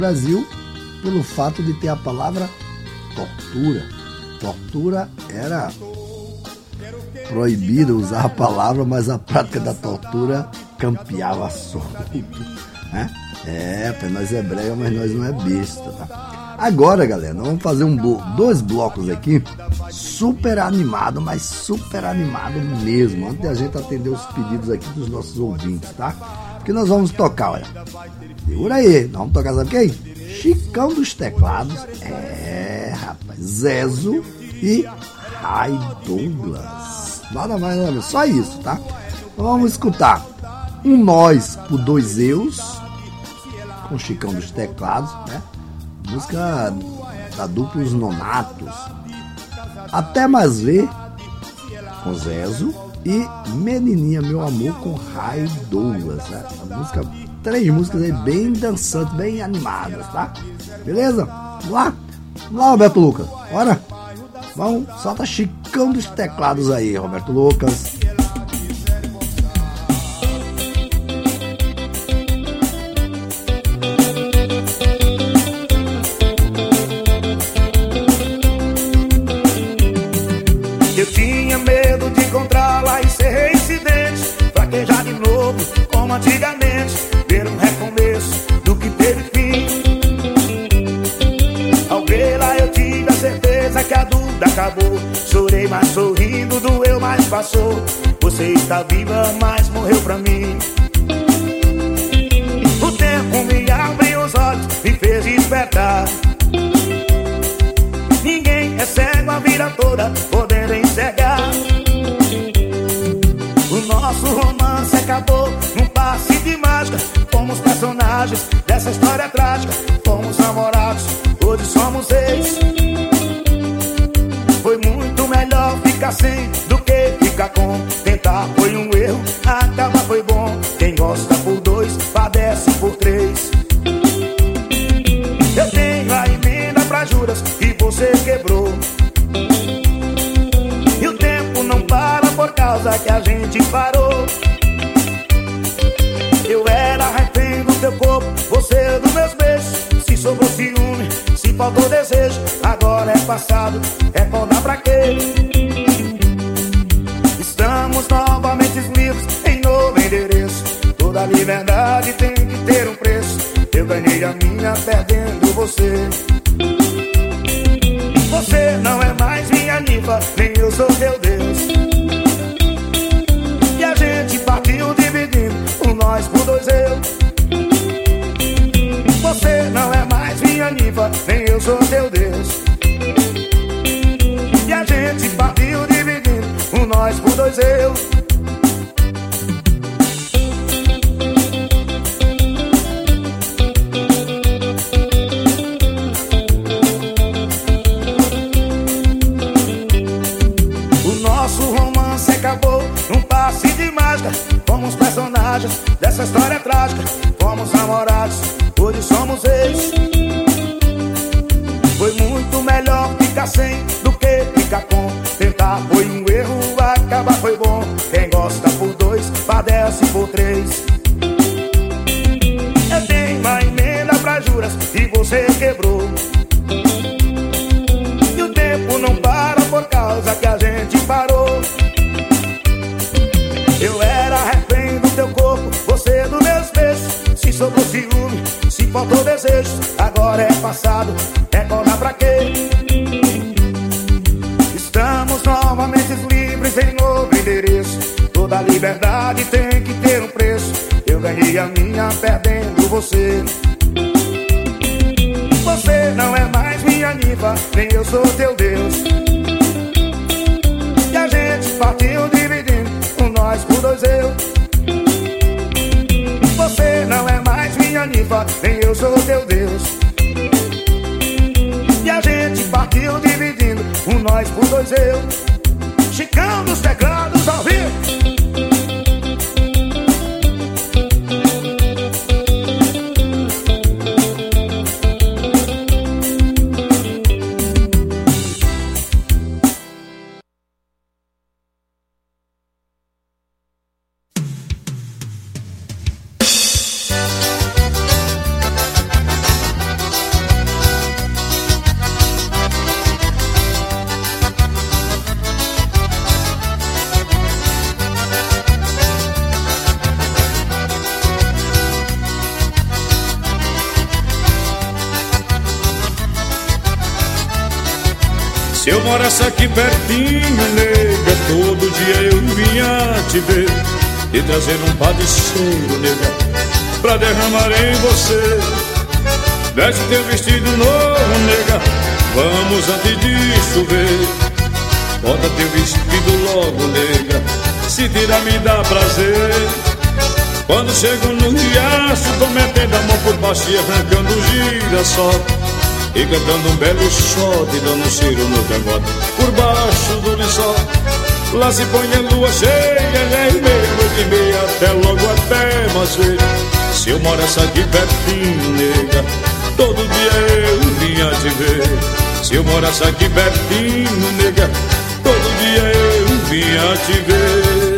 Brasil pelo fato de ter a palavra tortura. Tortura era proibido usar a palavra, mas a prática da tortura campeava solto, né? Nós é brega, mas nós não é besta, tá? Agora, galera, nós vamos fazer dois blocos aqui, super animado, mas super animado mesmo, antes de a gente atender os pedidos aqui dos nossos ouvintes, tá? Porque nós vamos tocar, olha, segura aí, nós vamos tocar, sabe quem? Chicão dos Teclados, rapaz, Zezo e Ray Douglas, nada mais, nada menos, só isso, tá? Então vamos escutar Um Nós por Dois Eus, com Chicão dos Teclados, né? Música da dupla Os Nonatos. Até Mais Ver, com Zezo, e Menininha Meu Amor, com Ray Douglas, né? A música, 3 músicas aí bem dançantes, bem animadas, tá? Beleza? Vamos lá? Vamos lá, Roberto Lucas, bora? Vamos, solta Chicão dos Teclados aí, Roberto Lucas. Eu tinha medo de encontrá-la e ser reincidente, fraquejar de novo como antigamente, ver um recomeço do que teve fim. Ao vê-la eu tive a certeza que a dúvida acabou. Chorei, mas sorrindo, doeu, mas passou. Você está viva, mas morreu pra mim. O tempo me abriu os olhos, me fez despertar. Ninguém é cego a vida toda, podendo enxergar. O nosso romance acabou num passe de mágica. Fomos personagens dessa história trágica. Fomos namorados, hoje somos ex. Foi muito melhor ficar sem do que ficar com. Tentar foi um erro, acabar foi bom. Quem gosta por 2, padece por 3. Eu tenho a emenda pra juras e você quebrou. E o tempo não para por causa que a gente parou. Eu era refém do teu corpo, você dos meus beijos. Se sobrou ciúme, se faltou desejo, agora é passado, recordar pra quê? Estamos novamente livres em novo endereço. Toda liberdade tem que ter um preço. Eu ganhei a minha perdendo você. Você não é mais minha ninfa, nem eu sou teu Deus. E a gente partiu dividindo um nós por 2 eu. Você não é mais minha ninfa, nem eu sou teu Deus. E a gente partiu dividindo um nós por 2 eu. Acabou num passe de mágica. Fomos personagens dessa história trágica. Fomos namorados, hoje somos ex. Foi muito melhor ficar sem do que ficar com. Tentar foi um erro, acabar foi bom. Quem gosta por 2, padece por 3. Eu tenho uma emenda pra juras e você quebrou. E o tempo não para por causa que a gente parou. Eu era refém do teu corpo, você dos meus beijos. Se sobrou ciúme, se faltou desejo, agora é passado, recordar pra quê? Estamos novamente livres em novo endereço. Toda liberdade tem que ter um preço. Eu ganhei a minha perdendo você. Você não é mais minha ninfa, nem eu sou teu Deus. E a gente partiu dividindo nós por 2 eu. Você não é mais minha ninfa, nem eu sou teu Deus. E a gente partiu dividindo nós por 2 eu. Chicão dos Teclados ao vivo. eu morasse aqui pertinho, nega, todo dia eu vinha te ver e trazer um padeceiro, nega, pra derramar em você. Veste teu vestido novo, nega, vamos antes de chover. Bota teu vestido logo, nega, se tira me dá prazer. Quando chego no riacho, tô metendo a mão por baixo e arrancando o girassol e cantando um belo shot, dando um cheiro no cangote por baixo do lençol. Lá se põe a lua cheia, noite e meia, até logo até mais ver. Se eu morasse aqui pertinho, nega, todo dia eu vinha te ver. Se eu morasse aqui pertinho, nega, todo dia eu vinha te ver.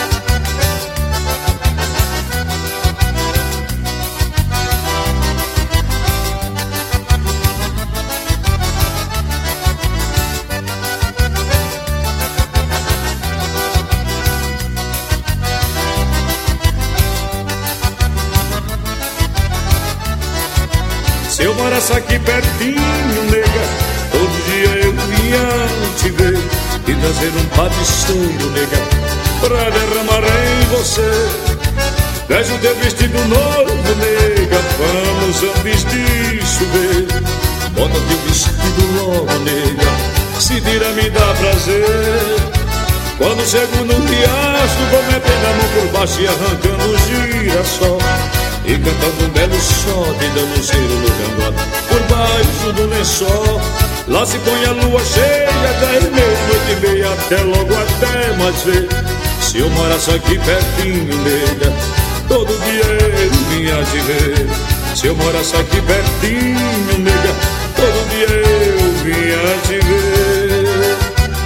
Se eu morasse aqui pertinho, nega, todo dia eu vinha te ver e trazer um padeceiro, nega, pra derramar em você. Veja o teu vestido novo, nega, vamos antes de chover. Bota teu vestido logo, nega, se tira me dá prazer. Quando chego no riacho, vou metendo a mão por baixo e arrancando o girassol e cantando um belo shot, dando um cheiro no cangote por baixo do lençol. Lá se põe a lua cheia, 10 meia, noite e meia, até logo até mais ver. Se eu morasse aqui pertinho, nega, todo dia eu vinha te ver. Se eu morasse aqui pertinho, nega, todo dia eu vinha te ver.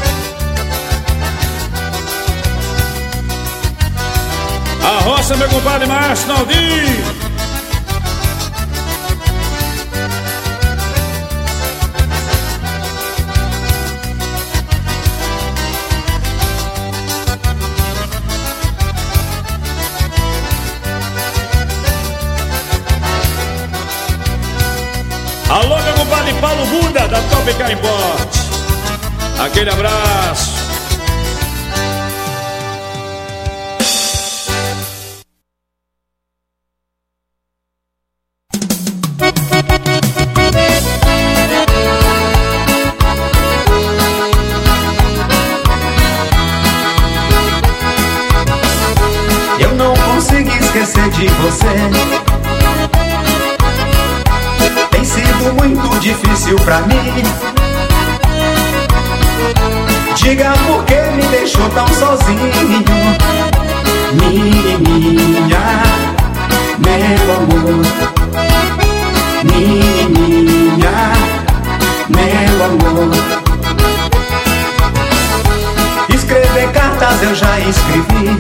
A roça, meu compadre Márcio Naldinho. Alô, meu compadre Paulo Buda, da Top Car Import. Aquele abraço. Eu não consigo esquecer de você. Tem sido muito difícil pra mim. Diga por que me deixou tão sozinho. Menininha, meu amor. Menininha, meu amor. Escrever cartas eu já escrevi.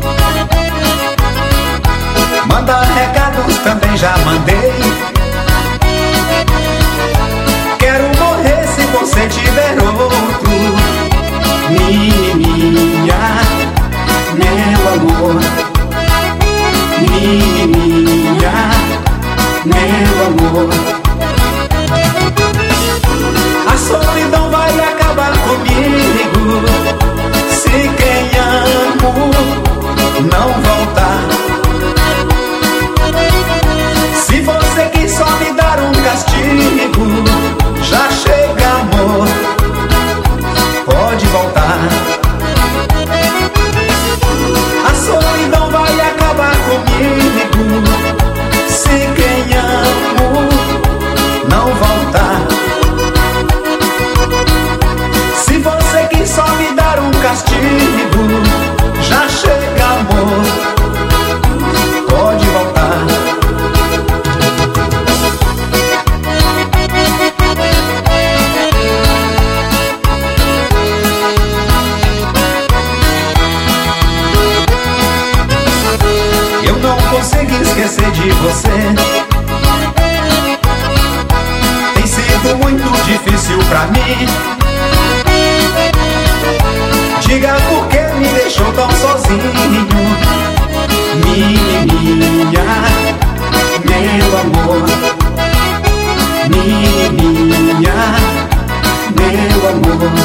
Mandar recados também já mandei. Quero morrer se você tiver outro. Menininha, meu amor. Menininha, meu amor. A solidão vai acabar comigo se quem amo não voltar. Se você quis só me dar um castigo, já chega, amor, pode voltar. A solidão vai acabar comigo se quem amo não voltar. Se você quis só me dar um castigo, já chega, amor, pode voltar. Consegui esquecer de você. Tem sido muito difícil pra mim. Diga por que me deixou tão sozinho. Menininha, meu amor. Menininha, meu amor.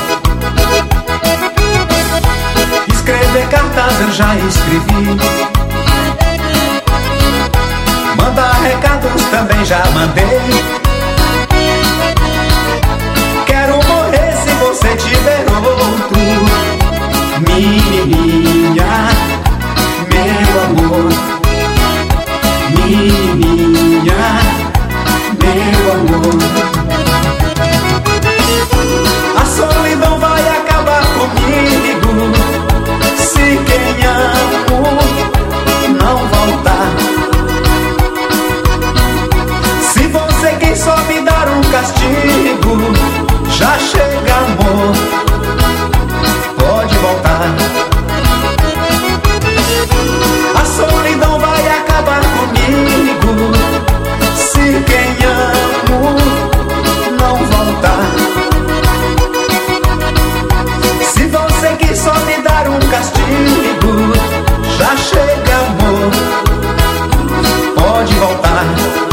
amor. A solidão vai acabar comigo se quem amo não voltar. Se você quem só me dar um castigo, já chega amor, pode voltar. A solidão vai acabar comigo se quem amo não voltar. Se você quis só me dar um castigo, já chega amor, pode voltar.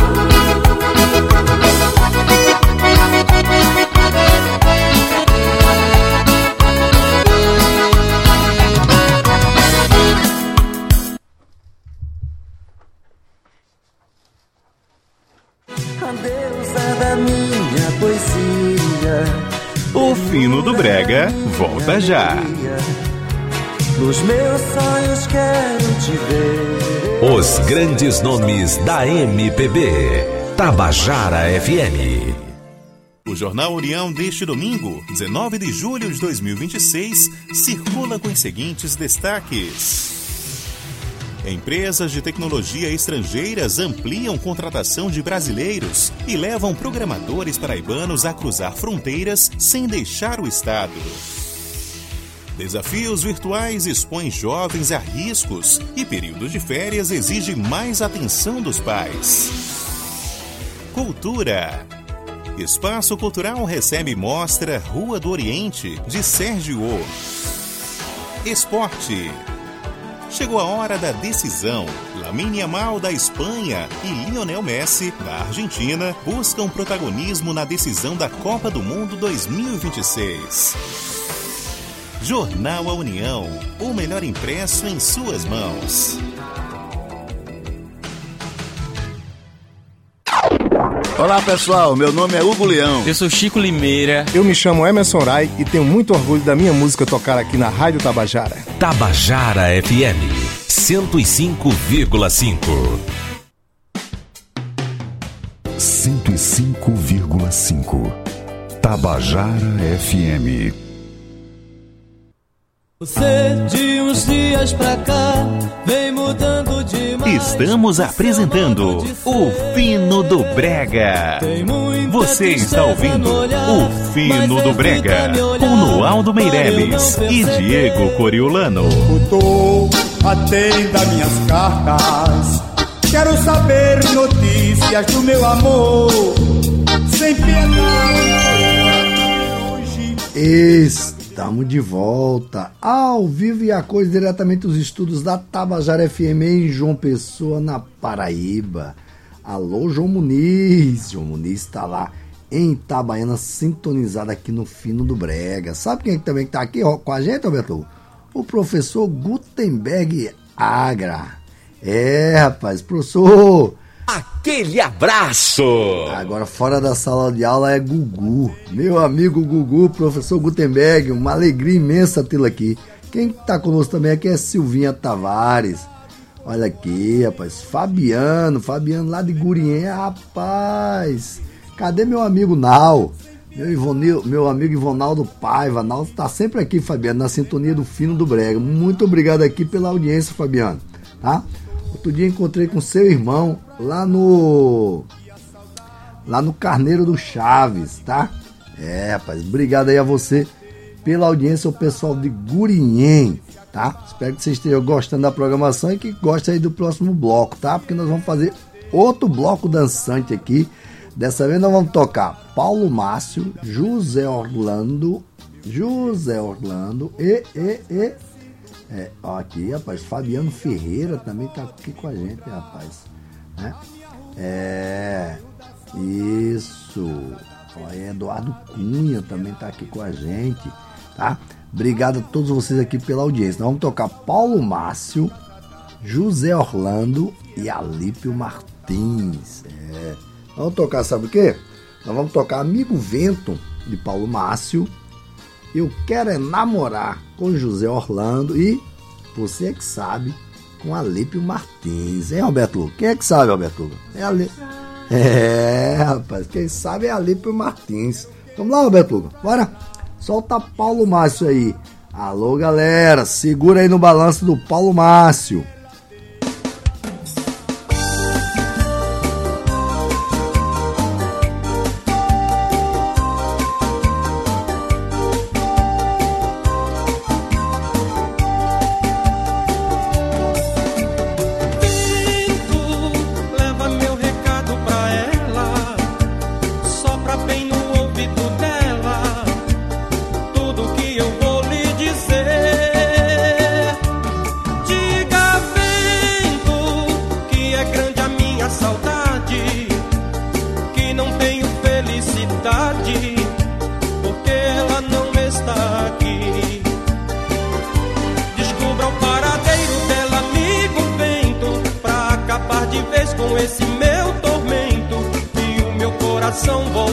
O Fino do Brega volta já. Nos meus sonhos quero te ver. Os grandes nomes da MPB. Tabajara FM. O Jornal União deste domingo, 19 de julho de 2026, circula com os seguintes destaques. Empresas de tecnologia estrangeiras ampliam contratação de brasileiros e levam programadores paraibanos a cruzar fronteiras sem deixar o estado. Desafios virtuais expõem jovens a riscos e períodos de férias exigem mais atenção dos pais. Cultura. Espaço Cultural recebe mostra Rua do Oriente, de Sérgio O. Esporte. Chegou a hora da decisão. Lamine Yamal, da Espanha, e Lionel Messi, da Argentina, buscam protagonismo na decisão da Copa do Mundo 2026. Jornal A União, o melhor impresso em suas mãos. Olá pessoal, meu nome é Hugo Leão. Eu sou Chico Limeira. Eu me chamo Emerson Rai e tenho muito orgulho da minha música tocar aqui na Rádio Tabajara. Tabajara FM 105,5. 105,5. Tabajara FM. Você de uns dias pra cá vem mudando demais. Estamos apresentando o Fino do Brega. Você está ouvindo o Fino do Brega com Noaldo Meireles e Diego Coriolano. Escutou, atenda minhas cartas. Quero saber notícias do meu amor. Sem piedade. Estamos de volta, ao vivo e a cores, diretamente dos estúdios da Tabajara FM em João Pessoa, na Paraíba. Alô, João Muniz. João Muniz está lá em Itabaiana, sintonizado aqui no Fino do Brega. Sabe quem também está aqui com a gente, Alberto? O professor Gutenberg Agra. Rapaz, professor... Aquele abraço! Agora, fora da sala de aula é Gugu. Meu amigo Gugu, professor Gutenberg, uma alegria imensa tê-lo aqui. Quem está conosco também aqui é Silvinha Tavares. Olha aqui, rapaz, Fabiano lá de Gurinhém, rapaz. Cadê meu amigo Nau? Meu amigo Ivonaldo Paiva. Nau está sempre aqui, Fabiano, na sintonia do Fino do Brega. Muito obrigado aqui pela audiência, Fabiano, tá? Outro dia encontrei com seu irmão lá no Carneiro do Chaves, tá? Rapaz, obrigado aí a você pela audiência, o pessoal de Gurinhém, tá? Espero que vocês estejam gostando da programação e que gostem aí do próximo bloco, tá? Porque nós vamos fazer outro bloco dançante aqui. Dessa vez nós vamos tocar Paulo Márcio, José Orlando ó, aqui, rapaz, Fabiano Ferreira também tá aqui com a gente, rapaz, né? Isso. Ó, Eduardo Cunha também tá aqui com a gente, tá? Obrigado a todos vocês aqui pela audiência. Nós vamos tocar Paulo Márcio, José Orlando e Alípio Martins. Vamos tocar, sabe o quê? Nós vamos tocar Amigo Vento, de Paulo Márcio. Eu Quero é Namorar, com José Orlando, e Você é que Sabe, com Alípio Martins. Hein, Alberto? Quem é que sabe, Alberto? Rapaz, quem sabe é ali pro Martins. Vamos lá, Roberto Luca, bora? Solta Paulo Márcio aí. Alô, galera, segura aí no balanço do Paulo Márcio. Esse meu tormento e o meu coração volta.